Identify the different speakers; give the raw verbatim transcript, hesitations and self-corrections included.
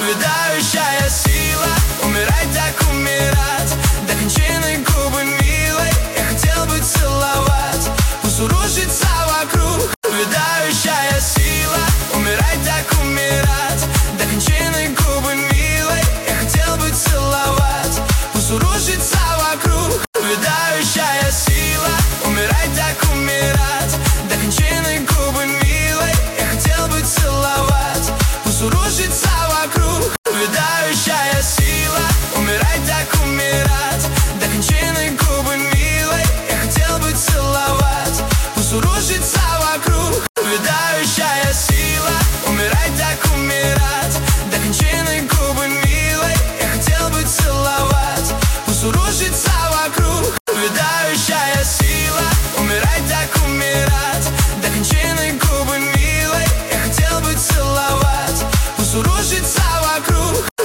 Speaker 1: увядающая сила. Умирать так умирать, до кончины губы милой. Я хотел бы целовать, пусть урушится вокруг. Увядающая сила. Умирать так умирать, до кончины губы милой. Я хотел бы целовать, пусть урушится вокруг. Увядающая сила. Умирать так умирать, до кончины губы милой. Я хотел бы целовать, пусть урушится вокруг. Увядающая сила. Умирать так умирать, до кончины губы милой. Я хотел бы целовать, пусть урушится вокруг. Увядающая сила. Умирать так умирать, до кончины губы милой. Я хотел бы целовать, пусть урушится вокруг. Увядающая сила. Умирать так умирать, до кончины губы милой. Я хотел бы целовать, пусть урушится вокруг.